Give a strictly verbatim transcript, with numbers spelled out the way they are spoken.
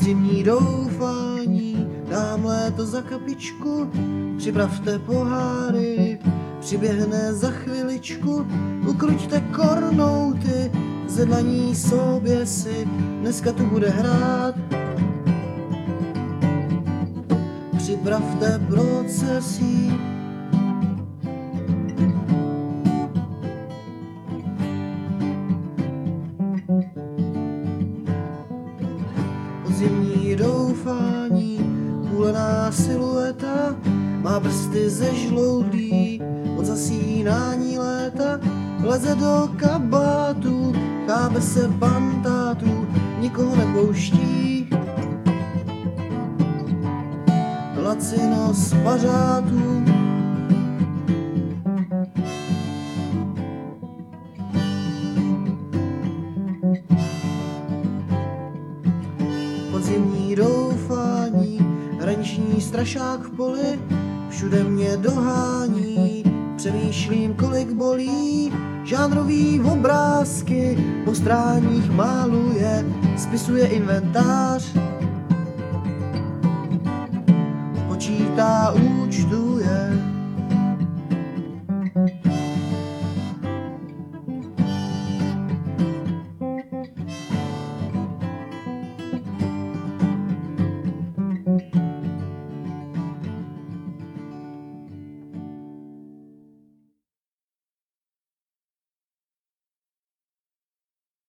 Podzimní doufání, dám léto za kapičku, připravte poháry, přiběhne za chviličku, ukruťte kornouty, ze dlaní sobě si, dneska tu bude hrát. Připravte procesí, podzimní doufání, půlená silueta, má prsty ze žloudí, od zasínání léta, leze do kabátu, chápe se bantátu, nikoho nepouští. Lacino z pařátů, podzimní doufání, hraniční strašák v poli, všude mě dohání, přemýšlím, kolik bolí, žánrový obrázky, po stráních máluje, spisuje inventář, počítá účtu.